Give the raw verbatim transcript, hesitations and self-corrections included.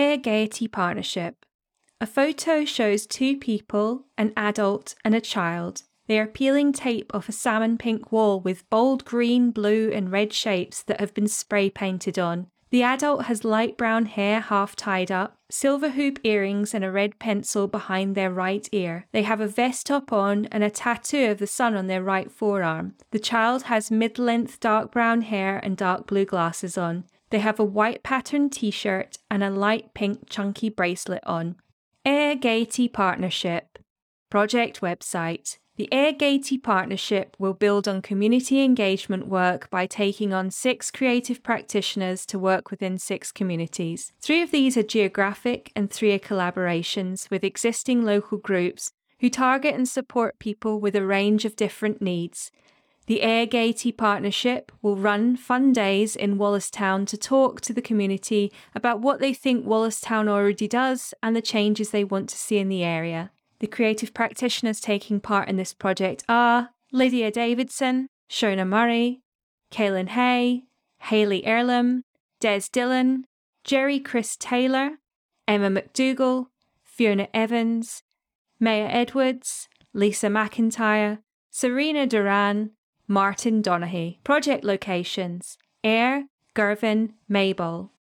Air Gaiety Partnership. A photo shows two people, an adult and a child. They are peeling tape off a salmon pink wall with bold green, blue and red shapes that have been spray painted on. The adult has light brown hair half tied up, silver hoop earrings and a red pencil behind their right ear. They have a vest top on and a tattoo of the sun on their right forearm. The child has mid-length dark brown hair and dark blue glasses on. They have a white patterned t-shirt and a light pink chunky bracelet on. Air Gaiety Partnership. Project website. The Air Gaiety Partnership will build on community engagement work by taking on six creative practitioners to work within six communities. Three of these are geographic and three are collaborations with existing local groups who target and support people with a range of different needs. The Air Gaiety Partnership will run fun days in Wallasstown to talk to the community about what they think Wallasstown already does and the changes they want to see in the area. The creative practitioners taking part in this project are Lydia Davidson, Shona Murray, Kaylin Hay, Hayley Earlham, Des Dillon, Jerry Chris Taylor, Emma McDougall, Fiona Evans, Maya Edwards, Lisa McIntyre, Serena Duran, Martin Donaghy. Project locations: Ayr, Girvan, Maybole.